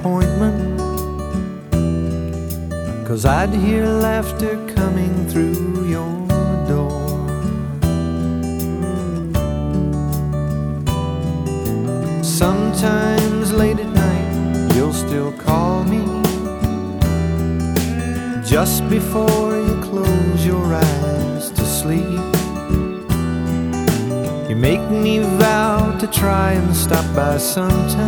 disappointment, 'cause I'd hear laughter coming through your door. Sometimes late at night you'll still call me, just before you close your eyes to sleep. You make me vow to try and stop by sometime,